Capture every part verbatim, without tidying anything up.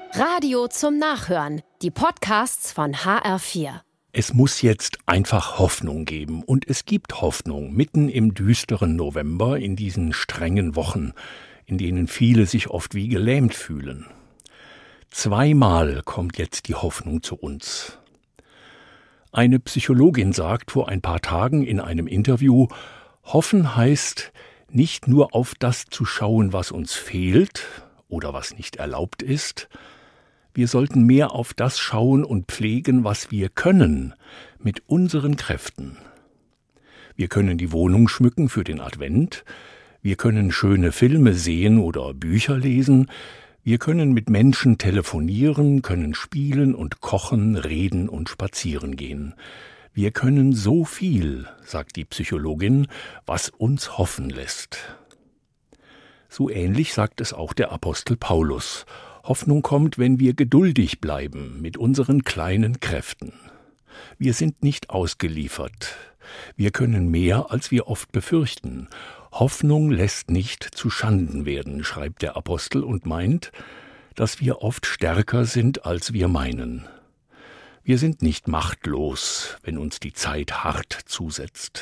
Radio zum Nachhören. Die Podcasts von H R vier. Es muss jetzt einfach Hoffnung geben. Und es gibt Hoffnung mitten im düsteren November, in diesen strengen Wochen, in denen viele sich oft wie gelähmt fühlen. Zweimal kommt jetzt die Hoffnung zu uns. Eine Psychologin sagt vor ein paar Tagen in einem Interview, Hoffen heißt, nicht nur auf das zu schauen, was uns fehlt oder was nicht erlaubt ist. Wir sollten mehr auf das schauen und pflegen, was wir können, mit unseren Kräften. Wir können die Wohnung schmücken für den Advent, wir können schöne Filme sehen oder Bücher lesen, wir können mit Menschen telefonieren, können spielen und kochen, reden und spazieren gehen. Wir können so viel, sagt die Psychologin, was uns hoffen lässt. So ähnlich sagt es auch der Apostel Paulus. Hoffnung kommt, wenn wir geduldig bleiben mit unseren kleinen Kräften. Wir sind nicht ausgeliefert. Wir können mehr, als wir oft befürchten. Hoffnung lässt nicht zu Schanden werden, schreibt der Apostel und meint, dass wir oft stärker sind, als wir meinen. Wir sind nicht machtlos, wenn uns die Zeit hart zusetzt.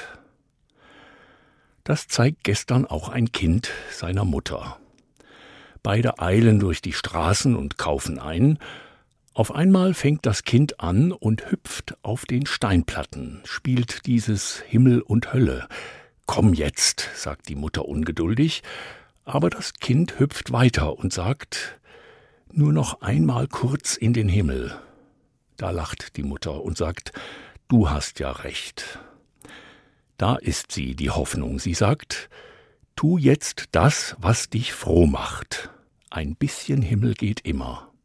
Das zeigt gestern auch ein Kind seiner Mutter. Beide eilen durch die Straßen und kaufen ein. Auf einmal fängt das Kind an und hüpft auf den Steinplatten, spielt dieses Himmel und Hölle. »Komm jetzt«, sagt die Mutter ungeduldig, aber das Kind hüpft weiter und sagt, »Nur noch einmal kurz in den Himmel.« Da lacht die Mutter und sagt, »Du hast ja recht.« Da ist sie, die Hoffnung. Sie sagt, »Tu jetzt das, was dich froh macht. Ein bisschen Himmel geht immer.«